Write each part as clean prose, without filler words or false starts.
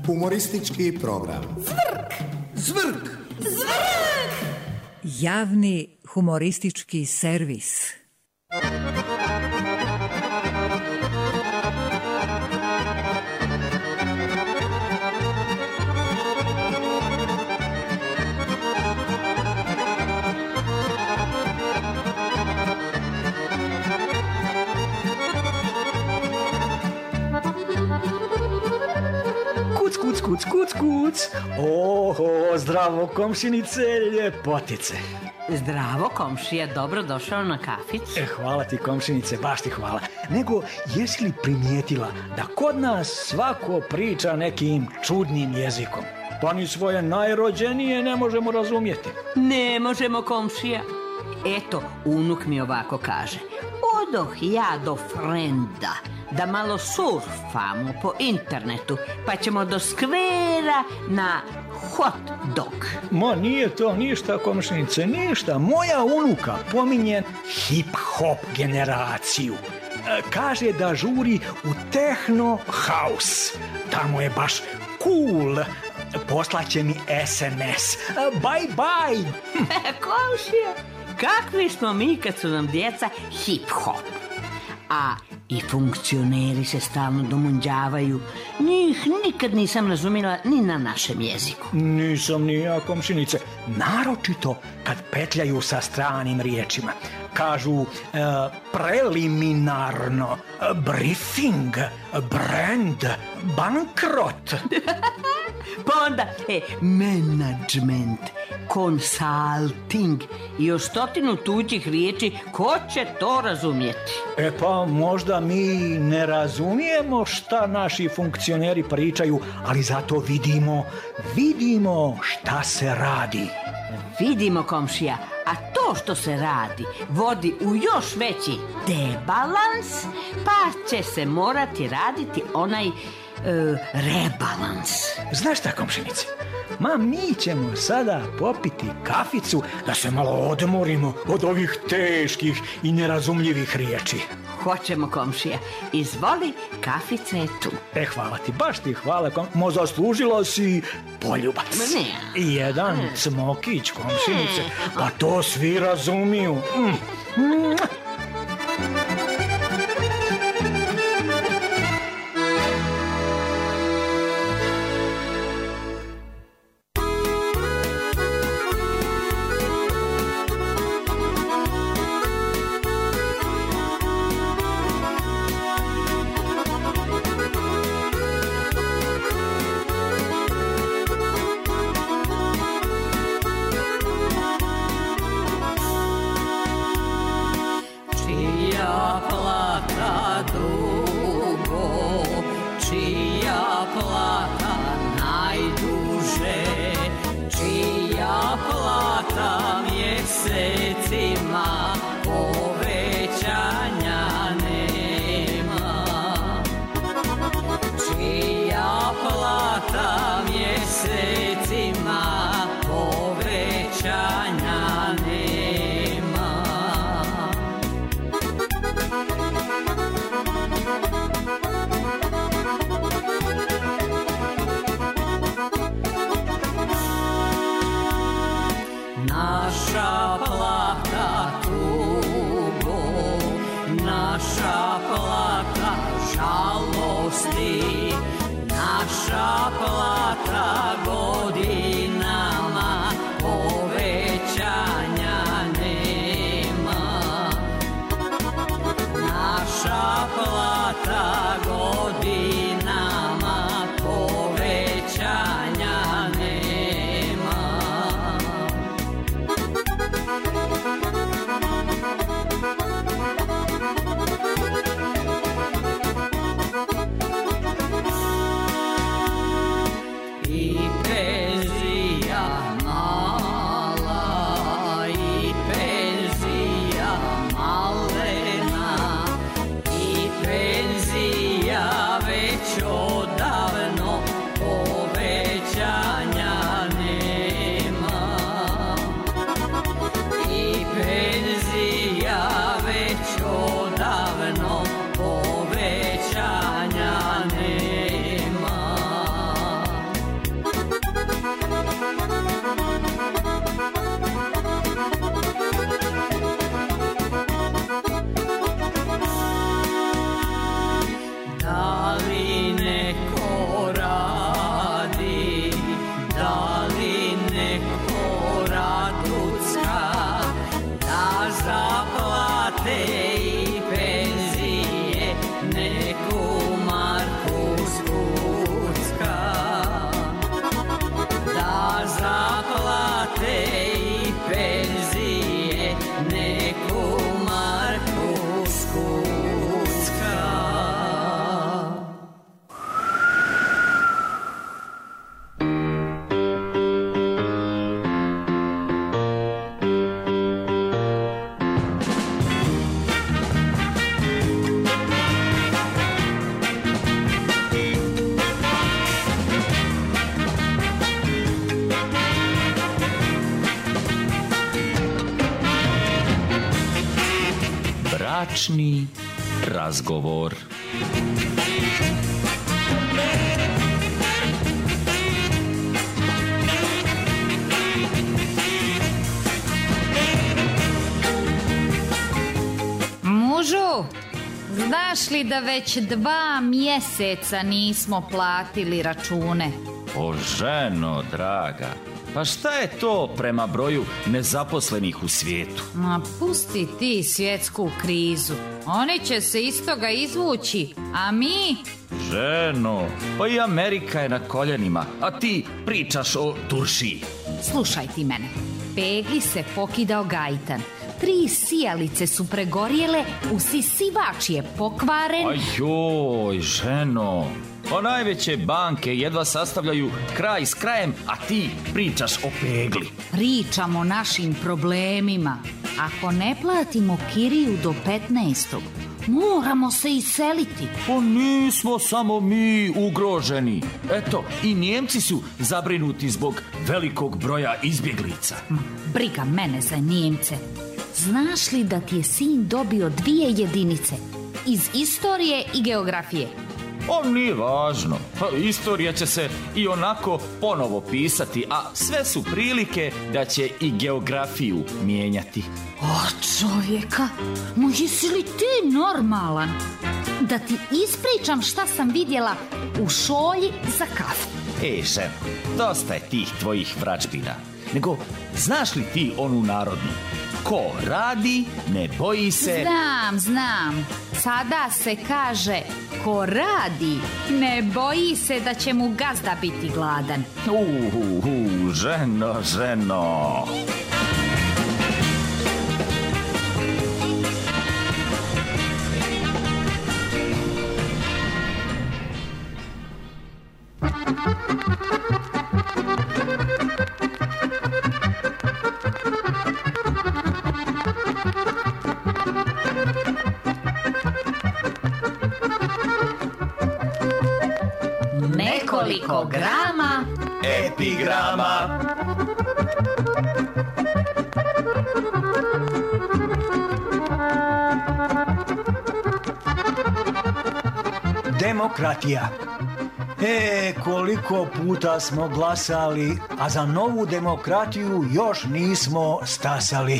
Humoristički program. Zvrk! Zvrk! Zvrk! Javni humoristički servis. Kuc. Oho, zdravo komšinice, ljepotice. Zdravo komšija, dobro došao na kafić. Hvala ti komšinice, baš ti hvala. Nego, jesi li primijetila da kod nas svako priča nekim čudnim jezikom? Pa ni svoje najrođenije ne možemo razumjeti. Ne možemo komšija. Eto, unuk mi ovako kaže. Odoh ja do frenda da malo surfamo po internetu, pa ćemo do skvera na hot dog. Ma nije to ništa komšinice, ništa. Moja unuka pominje hip-hop generaciju. Kaže da žuri u techno house. Tamo je baš cool. Poslaće mi SMS. Bye. Komšija, kakvi smo mi kad su nam djeca hip-hop? A i funkcioneri se stalno domunđavaju. Njih nikad nisam razumjela ni na našem jeziku. Nisam ni ja komšinice. Naročito kad petljaju sa stranim riječima. Kažu preliminarno, briefing, brand, bankrot. Pa onda management, consulting i još 100 tuđih riječi. Ko će to razumjeti? Pa možda mi ne razumijemo šta naši funkcioneri pričaju, ali zato vidimo šta se radi. Vidimo komšija, a to što se radi vodi u još veći debalans, pa će se morati raditi onaj rebalans. Znaš šta komšinice? Mi ćemo sada popiti kaficu da se malo odmorimo od ovih teških i nerazumljivih riječi. Hoćemo komšija, izvoli, kafica je tu. Hvala ti, baš ti hvala, zaslužila si poljubac. Jedan cmokić komšinice, pa to svi razumiju. Naša plata godinama povećanja nema. Naša plata godinama povećanja nema. I penzije Bračni razgovor. Mužu, znaš li da već 2 mjeseca nismo platili račune? O ženo draga, pa šta je to prema broju nezaposlenih u svijetu? Ma pusti ti svjetsku krizu. Oni će se iz toga izvući, a mi... Ženo, pa i Amerika je na koljenima, a ti pričaš o Turšiji. Slušaj ti mene. Pegli se pokidao gajtan. 3 sijalice su pregorjele, usisivač je pokvaren. Ajoj, ženo, pa najveće banke jedva sastavljaju kraj s krajem, a ti pričaš o pegli. Pričamo o našim problemima. Ako ne platimo kiriju do 15. moramo se iseliti. Pa nismo samo mi ugroženi. Eto, i Nijemci su zabrinuti zbog velikog broja izbjeglica. Briga mene za Nijemce. Znaš li da ti je sin dobio 2 jedinice iz istorije i geografije? O, nije važno. Pa, istorija će se i onako ponovo pisati, a sve su prilike da će i geografiju mijenjati. O, čovjeka, ma jesi li ti normalan? Da ti ispričam šta sam vidjela u šolji za kafu. Ženo, dosta je tih tvojih vračbina. Nego, znaš li ti onu narodnu? Ko radi, ne boji se... Znam. Sada se kaže, ko radi, ne boji se da će mu gazda biti gladan. Ženo. Nekoliko grama epigrama. Demokratija. Koliko puta smo glasali, a za novu demokratiju još nismo stasali.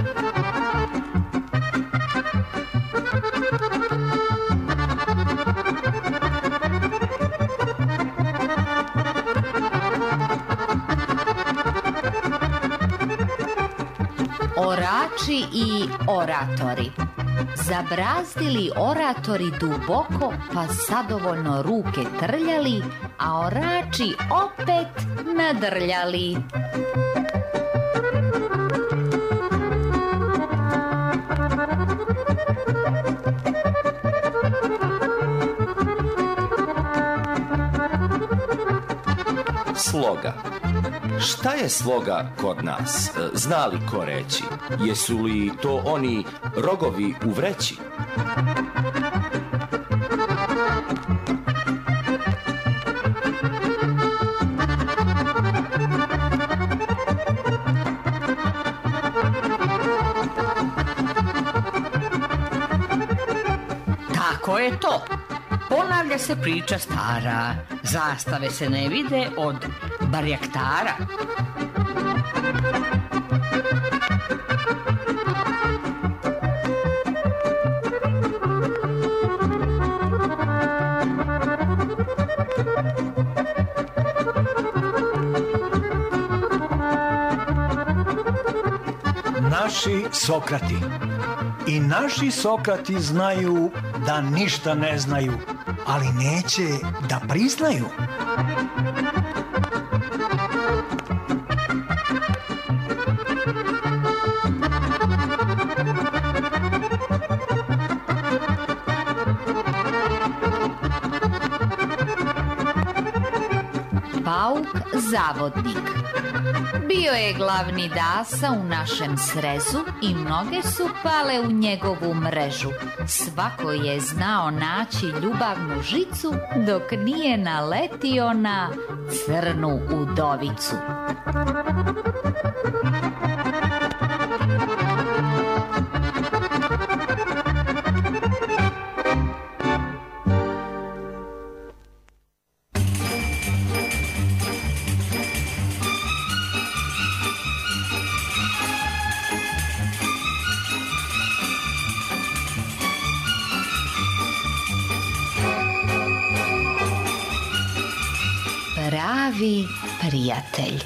Orači i oratori. Zabrazdili oratori duboko, pa zadovoljno ruke trljali, a orači opet nadrljali. Sloga. Šta je sloga kod nas? Zna li ko reći? Jesu li to oni rogovi u vreći? Tako je to. Ponavlja se priča stara. Zastave se ne vide od barjaktara. Naši Sokrati. I naši Sokrati znaju da ništa ne znaju, ali neće da priznaju. Pauk zavodnik. Bio je glavni dasa u našem srezu i mnoge su pale u njegovu mrežu. Svako je znao naći ljubavnu žicu dok nije naletio na crnu udovicu. pravi prijatelj.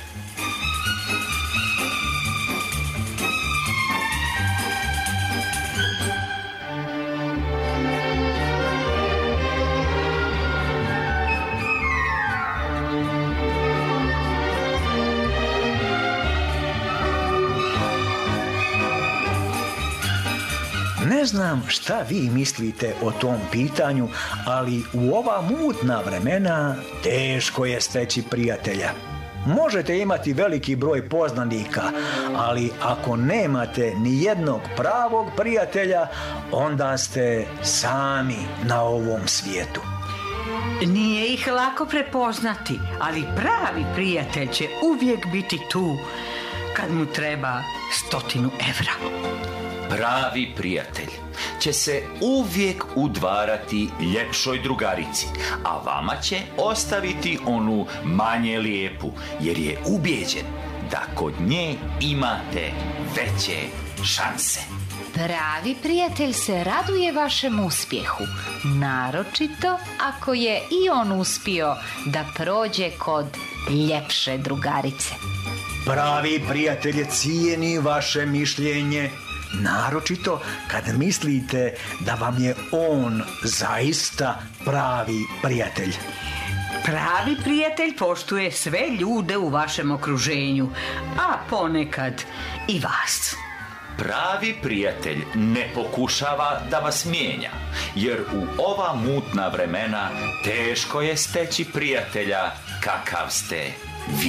Ne znam šta vi mislite o tom pitanju, ali u ova mutna vremena teško je steći prijatelja. Možete imati veliki broj poznanika, ali ako nemate ni jednog pravog prijatelja, onda ste sami na ovom svijetu. Nije ih lako prepoznati, ali pravi prijatelj će uvijek biti tu kad mu treba 100 evra. Pravi prijatelj će se uvijek udvarati ljepšoj drugarici, a vama će ostaviti onu manje lijepu, jer je ubijeđen da kod nje imate veće šanse. Pravi prijatelj se raduje vašem uspjehu, naročito ako je i on uspio da prođe kod ljepše drugarice. Pravi prijatelj cijeni vaše mišljenje, naročito kad mislite da vam je on zaista pravi prijatelj. Pravi prijatelj poštuje sve ljude u vašem okruženju, a ponekad i vas. Pravi prijatelj ne pokušava da vas mijenja, jer u ova mutna vremena teško je steći prijatelja kakav ste vi.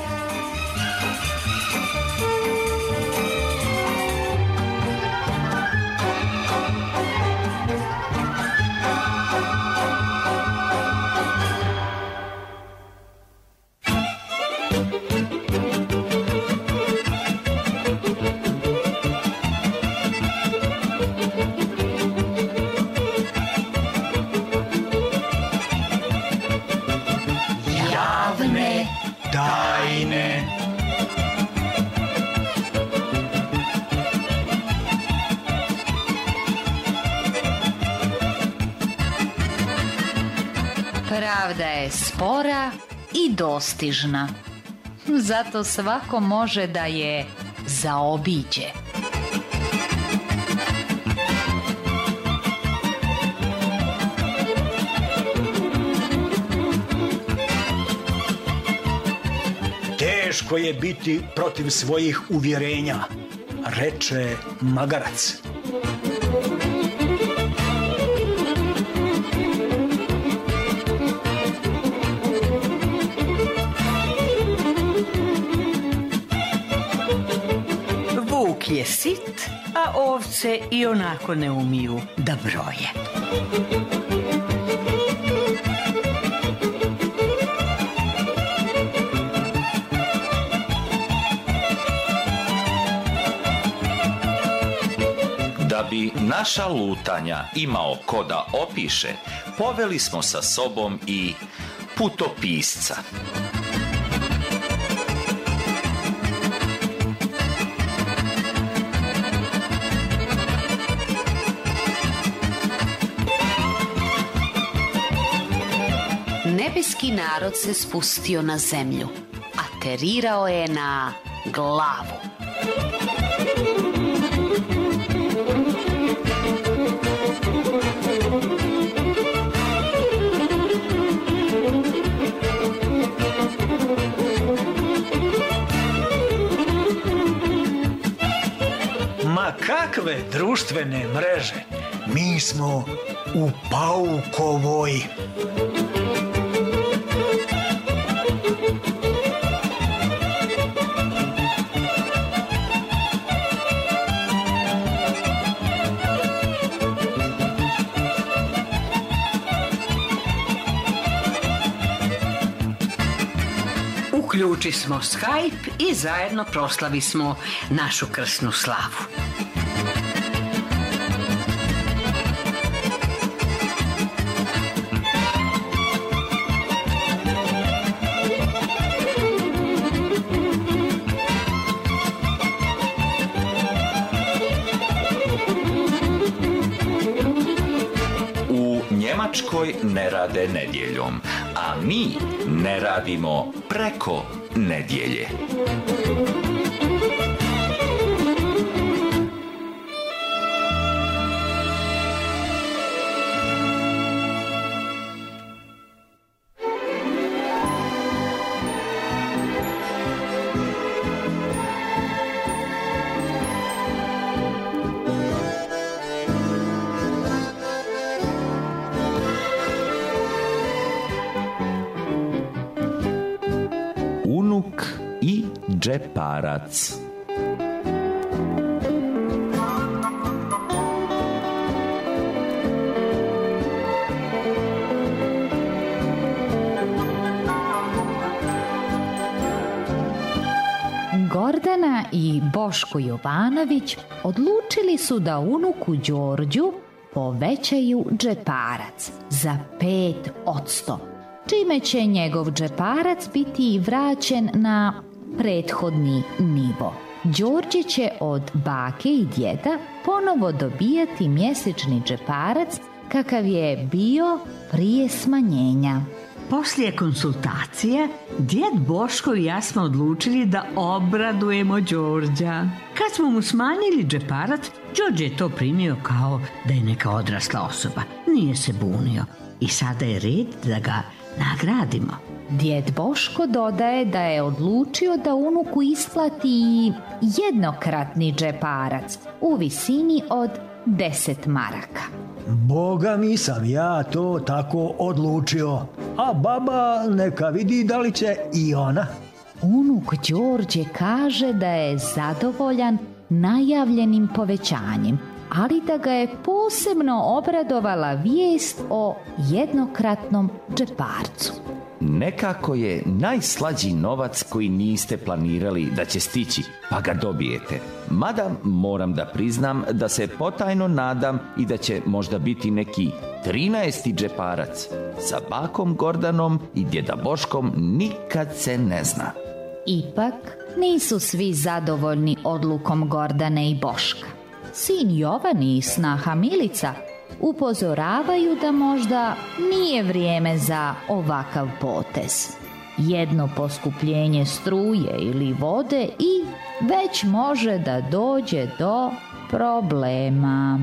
Tajne. Pravda je spora i dostižna, zato svako može da je zaobiđe. Teško je biti protiv svojih uvjerenja, reče magarac. Vuk je sit, a ovce i onako ne umiju da broje. Da bi naša lutanja imao ko da opiše, poveli smo sa sobom i putopisca. Nebeski narod se spustio na zemlju, a terirao je na glavu. Ma kakve društvene mreže? Mi smo u paukovoj. Uključi smo Skype i zajedno proslavi smo našu krsnu slavu. U Njemačkoj ne rade nedjeljom, a mi ne radimo preko nedjelje. Unuk i džeparac. Gordana i Boško Jovanović odlučili su da unuku Đorđu povećaju džeparac za 5%, čime će njegov džeparac biti vraćen na prethodni nivo. Đorđe će od bake i djeda ponovo dobijati mjesečni džeparac kakav je bio prije smanjenja. Poslije konsultacije, djed Boško i ja smo odlučili da obradujemo Đorđa. Kad smo mu smanjili džeparac, Đorđe je to primio kao da je neka odrasla osoba. Nije se bunio i sada je red da ga nagradimo. Djed Boško dodaje da je odlučio da unuku isplati jednokratni džeparac u visini od 10 maraka. Boga mi sam ja to tako odlučio, a baba neka vidi da li će i ona. Unuk Đorđe kaže da je zadovoljan najavljenim povećanjem, ali da ga je posebno obradovala vijest o jednokratnom džeparcu. Nekako je najslađi novac koji niste planirali da će stići, pa ga dobijete. Mada moram da priznam da se potajno nadam i da će možda biti neki 13. džeparac. Sa bakom Gordanom i djeda Boškom nikad se ne zna. Ipak nisu svi zadovoljni odlukom Gordane i Boška. Sin Jovan i snaha Milica upozoravaju da možda nije vrijeme za ovakav potez. Jedno poskupljenje struje ili vode i već može da dođe do problema.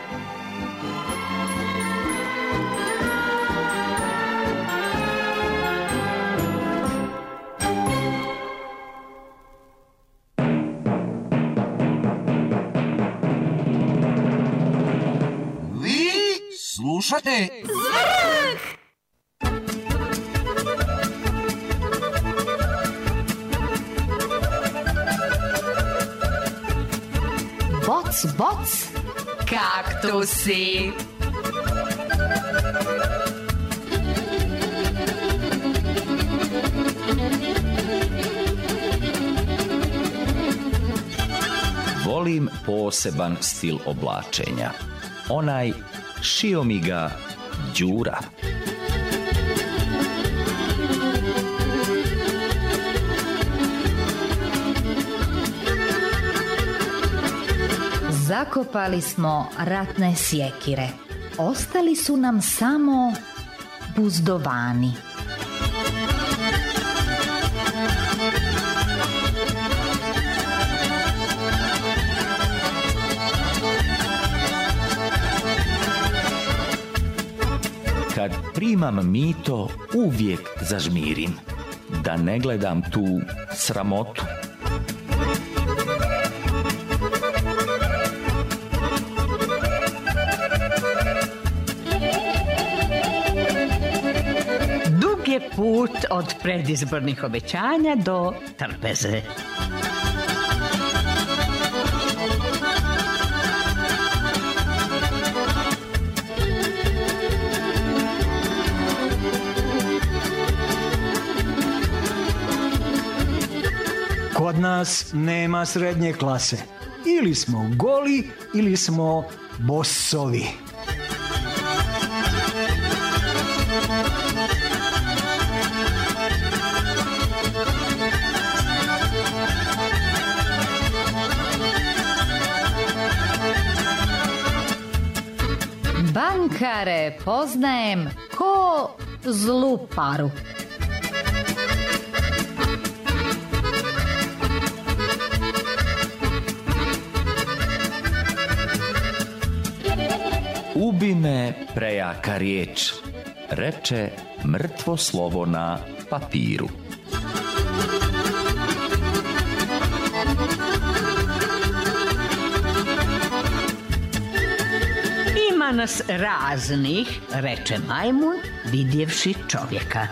Slušate Zvrk! Boc, boc, kaktusi. Volim poseban stil oblačenja. Onaj šio mi ga Đura. Zakopali smo ratne sjekire. Ostali su nam samo buzdovani. Kad primam mito, uvijek zažmirim, da ne gledam tu sramotu. Dug je put od predizbornih obećanja do trpeze. Kod nas nema srednje klase. Ili smo goli, ili smo bosovi. Bankare poznajem ko zlu paru. Ubi me prejaka riječ, reče mrtvo slovo na papiru. Ima nas raznih, reče majmun, vidjevši čovjeka.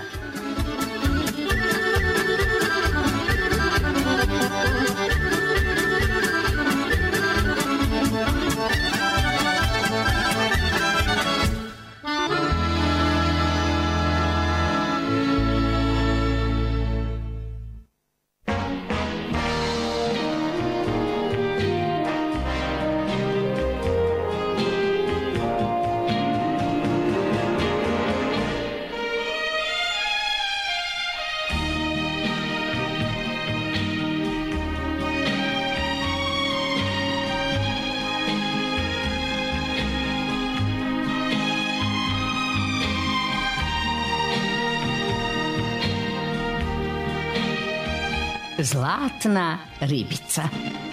Zlatna ribica.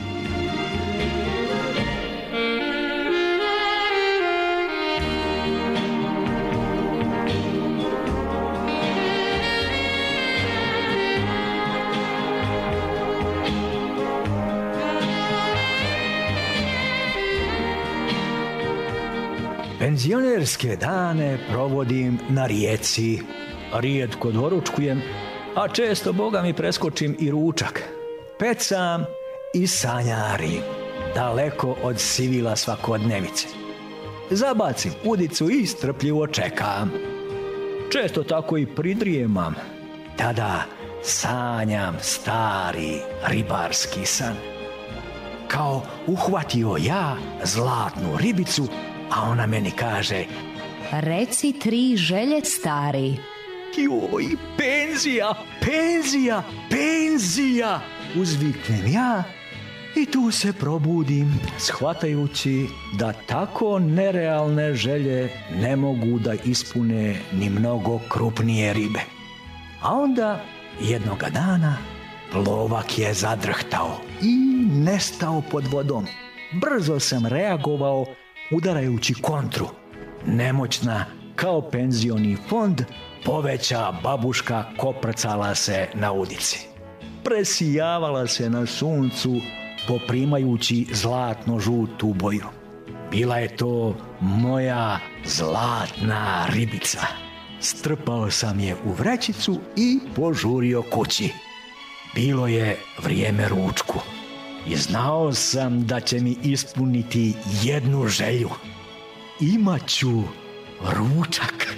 Penzionerske dane provodim na rijeci. Rijetko doručkujem, a često, Boga mi, preskočim i ručak. Pecam i sanjarim, daleko od sivila svakodnevice. Zabacim udicu i strpljivo čekam. Često tako i pridrijemam. Tada sanjam stari ribarski san. Kao uhvatio ja zlatnu ribicu, a ona meni kaže: Reci 3 želje, stari. Joj, penzija, penzija, penzija, uzviknem ja i tu se probudim, shvatajući da tako nerealne želje ne mogu da ispune ni mnogo krupnije ribe. A onda jednoga dana plovak je zadrhtao i nestao pod vodom. Brzo sam reagovao udarajući kontru. Nemoćna kao penzioni fond, poveća babuška koprcala se na udici. Presijavala se na suncu, poprimajući zlatno-žutu boju. Bila je to moja zlatna ribica. Strpao sam je u vrećicu i požurio kući. Bilo je vrijeme ručku i znao sam da će mi ispuniti jednu želju. Imaću ručak.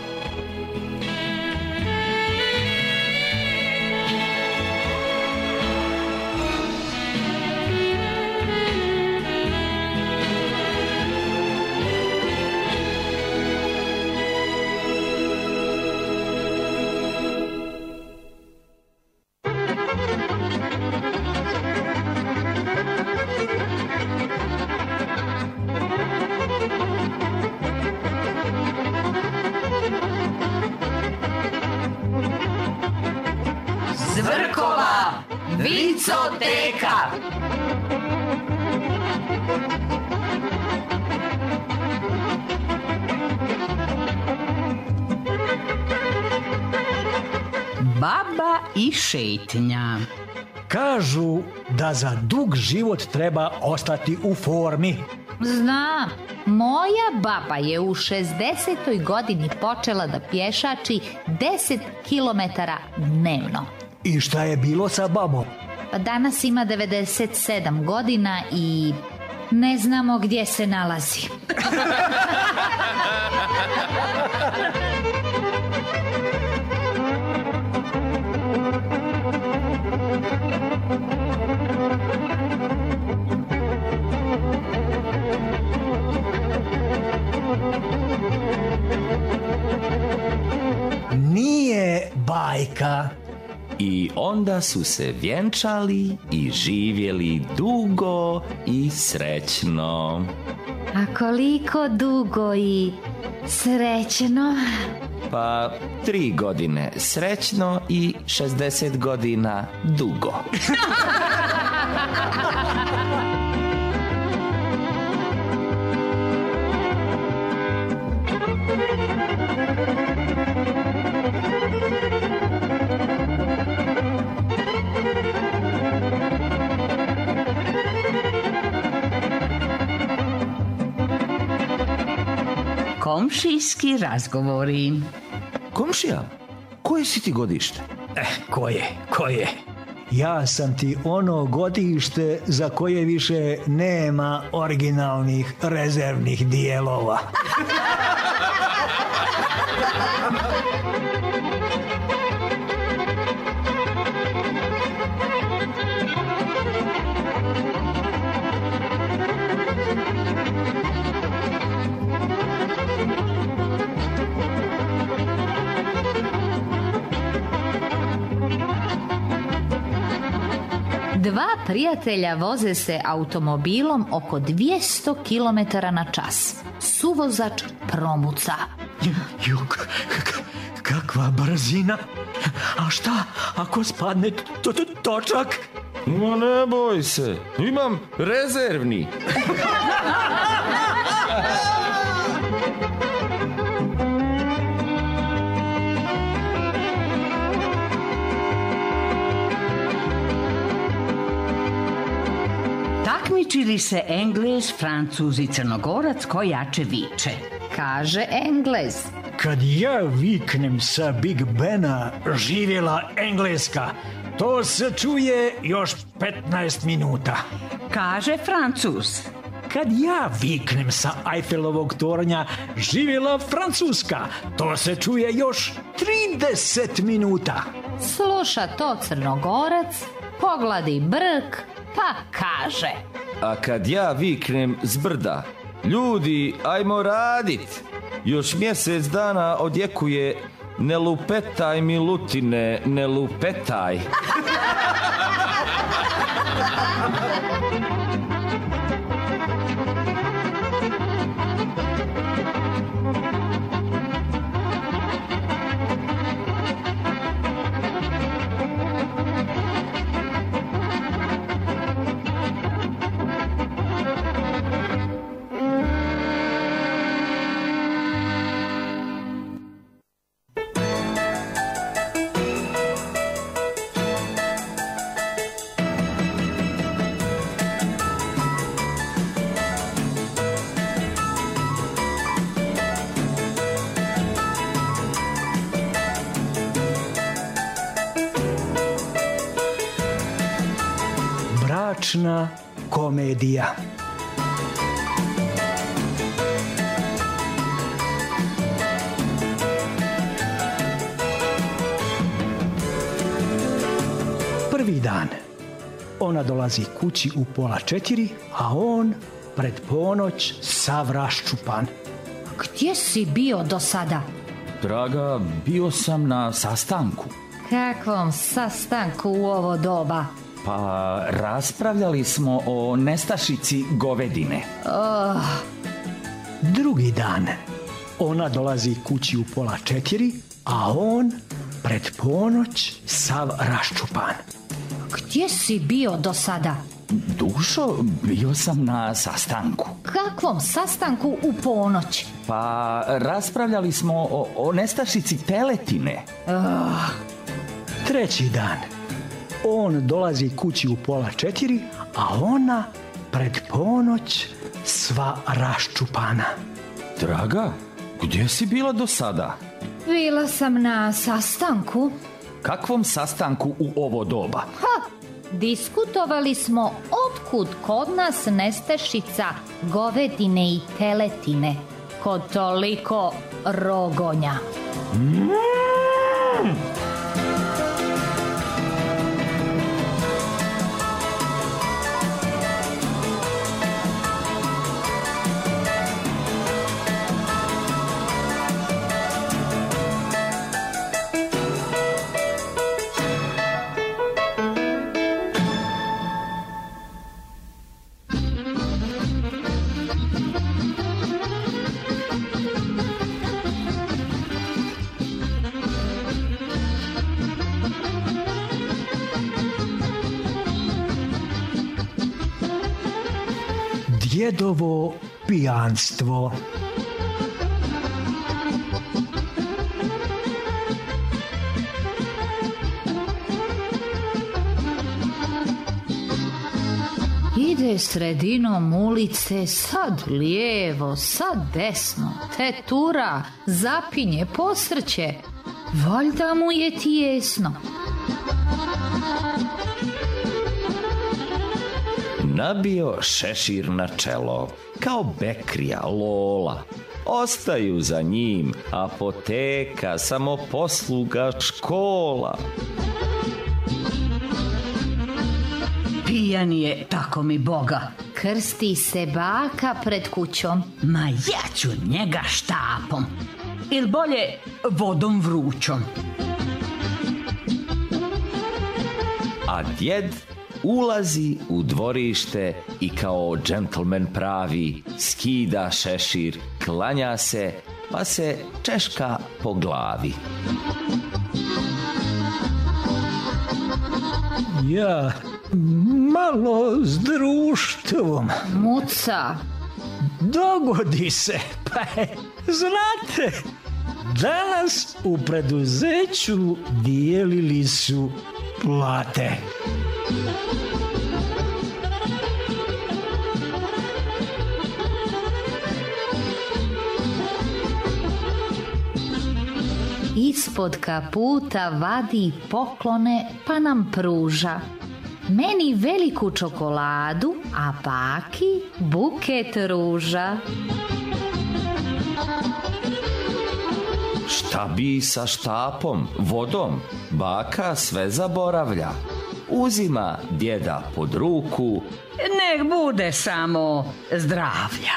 Zvrkova vicoteka. Baba i šetnja. Kažu da za dug život treba ostati u formi. Znam, moja baba je u 60. godini počela da pješači 10 kilometara dnevno. I šta je bilo sa babom? Danas ima 97 godina i ne znamo gdje se nalazi. Nije bajka. I onda su se vjenčali i živjeli dugo i srećno. A koliko dugo i srećno? Pa 3 godine srećno i 60 godina dugo. Komšijski razgovori. Komšija, koje si ti godište? Koje? Ja sam ti ono godište za koje više nema originalnih rezervnih dijelova. Dva prijatelja voze se automobilom oko 200 km na čas. Suvozač promuca. Kakva brzina! A šta ako spadne točak? No ne boj se, imam rezervni. Takmičili se Englez, Francuz i Crnogorac ko jače viče. Kaže Englez. Kad ja viknem sa Big Bena živjela Engleska, to se čuje još 15 minuta. Kaže Francuz. Kad ja viknem sa Eiffelovog tornja živjela Francuska, to se čuje još 30 minuta. Sluša to Crnogorac, pogladi brk, pa kaže. A kad ja viknem s brda, ljudi, ajmo radit. Još mjesec dana odjekuje, ne lupetaj mi lutine, ne lupetaj. Bračna komedija. Prvi dan. Ona dolazi kući u 3:30, a on pred ponoć sav raščupan. Gdje si bio do sada? Draga, bio sam na sastanku. Kakvom sastanku u ovo doba? Pa raspravljali smo o nestašici govedine. Drugi dan. Ona dolazi kući u 3:30, a on pred ponoć sav raščupan. Gdje si bio do sada? Dušo, bio sam na sastanku. Kakvom sastanku u ponoć? Pa raspravljali smo o nestašici teletine. Treći dan. On dolazi kući u 3:30, a ona pred ponoć sva raščupana. Draga, gdje si bila do sada? Bila sam na sastanku. Kakvom sastanku u ovo doba? Diskutovali smo otkud kod nas nestašica govedine i teletine kod toliko rogonja. djedovo pijanstvo. Ide sredinom ulice, sad lijevo, sad desno, tetura, zapinje, posrće. Valjda mu je tijesno. Nabio šešir na čelo, kao Bekrija, Lola. Ostaju za njim apoteka, samoposluga, škola. Pijan je, tako mi Boga. Krsti se baka pred kućom. Ma ja ću njega štapom. Ili bolje vodom vrućom. A djed ulazi u dvorište i kao džentlmen pravi skida šešir, klanja se, pa se češka po glavi. Ja malo s društvom. Muca. Dogodi se, pa znate, danas u preduzeću dijelili su plate. Ispod kaputa vadi poklone pa nam pruža. Meni veliku čokoladu, a baki buket ruža. Šta bi sa štapom, vodom, baka sve zaboravlja. Uzima djeda pod ruku. Nek bude samo zdravlja.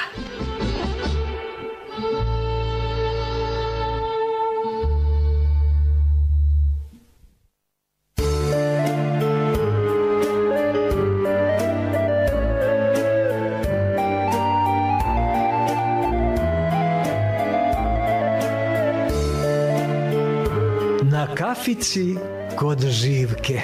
Na kafici kod Živke.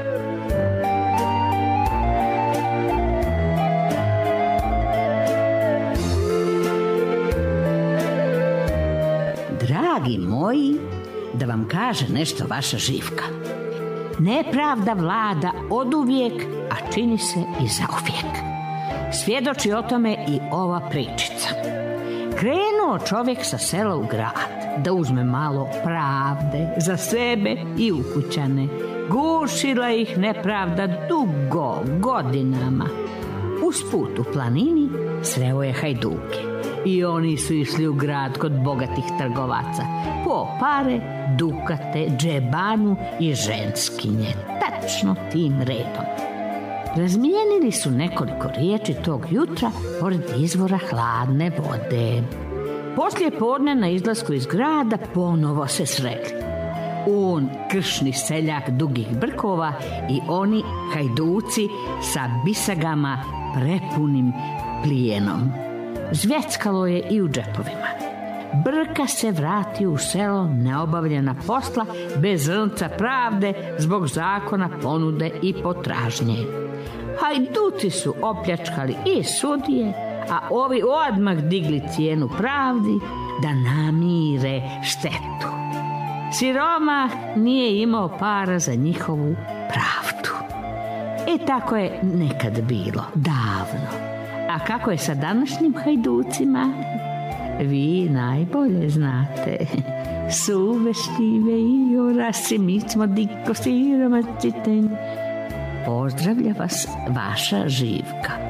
Dragi moji, da vam kaže nešto vaša Živka. Nepravda vlada oduvijek, a čini se i zauvijek. Svjedoči o tome i ova pričica. Krenuo čovjek sa sela u grad da uzme malo pravde za sebe i ukućane. Gušila ih nepravda dugo, godinama. Usput u planini sreo je hajduke i oni su išli u grad kod bogatih trgovaca po pare, dukate, džebanu i ženskinje, tačno tim redom. Razmijenili su nekoliko riječi tog jutra pored izvora hladne vode. Poslije podne na izlasku iz grada ponovo se sretli. On, kršni seljak dugih brkova, i oni, hajduci sa bisagama prepunim plijenom. Zvjeckalo je i u džepovima. Brka se vratio u selo neobavljena posla, bez zrnca pravde, zbog zakona ponude i potražnje. Hajduci su opljačkali i sudije, a ovi odmah digli cijenu pravdi da namire štetu. Siromah nije imao para za njihovu pravdu. I tako je nekad bilo, davno. A kako je sa današnjim hajducima? Vi najbolje znate. Suveštive i orasi, mi smo diko siromačitelji. Pozdravlja vas vaša Živka.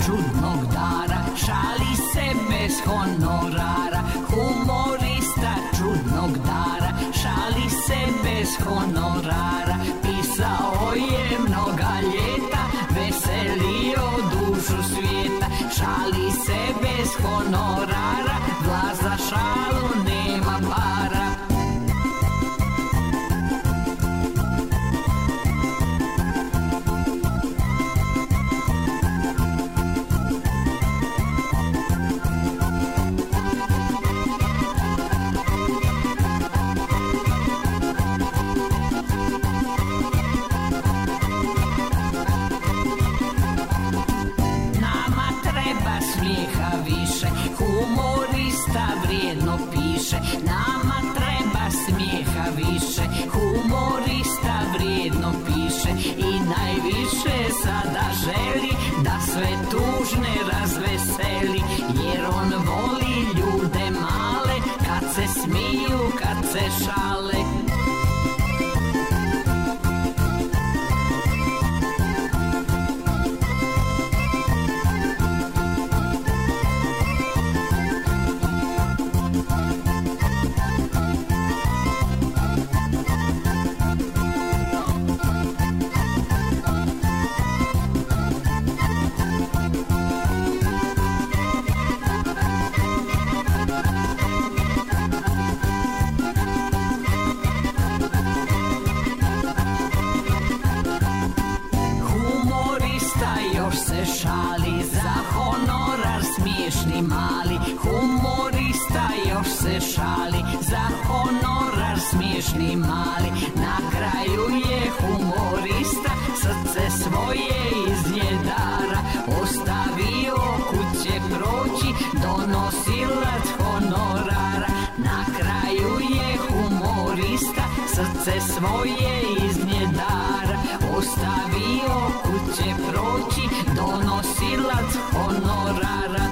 čudnog dara, šali se bez honorara. Humorista čudnog dara, šali se bez honorara. Pisao je mnoga ljeta, veselio dušu svijeta. Šali se bez honorara, vlast za šalu nema para. Humorista vrijedno piše, nama treba smijeha više. Humorista vrijedno piše i najviše sada želi da sve tužne razveseli, jer on voli ljude male kad se smiju, kad se šale. Šali za honorar smiješni mali. Humorista još se šali za honorar smiješni mali. Na kraju je humorista srce svoje iz njedara ostavio kuće proći, donosilac honorara. Na kraju je humorista srce svoje iz njedara ostavio kuće proći, donosilac honorara.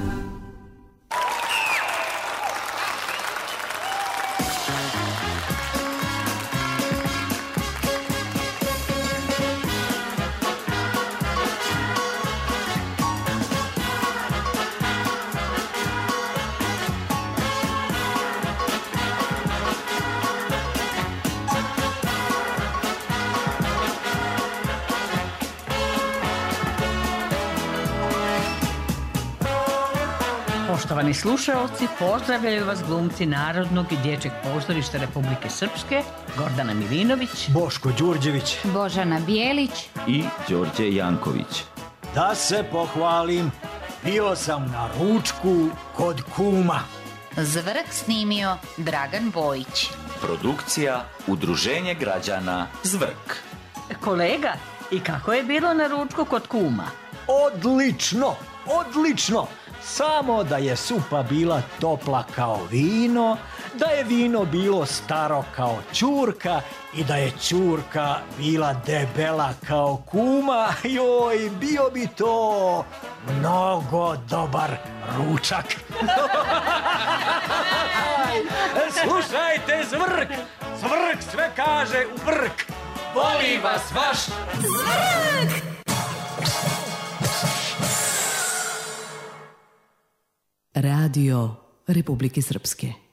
Poštovani slušaoci, pozdravljaju vas glumci Narodnog i dječjeg pozorišta Republike Srpske, Gordana Milinović, Boško Đurđević, Božana Bijelić i Đorđe Janković. Da se pohvalim, bio sam na ručku kod kuma. Zvrk snimio Dragan Bojić. Produkcija Udruženje građana Zvrk. Kolega, i kako je bilo na ručku kod kuma? Odlično, odlično. Samo da je supa bila topla kao vino, da je vino bilo staro kao ćurka i da je ćurka bila debela kao kuma. Joj, bio bi to mnogo dobar ručak. Slušajte, Zvrk! Zvrk sve kaže u brk. Voli vas vaš Zvrk! Radio Republike Srpske.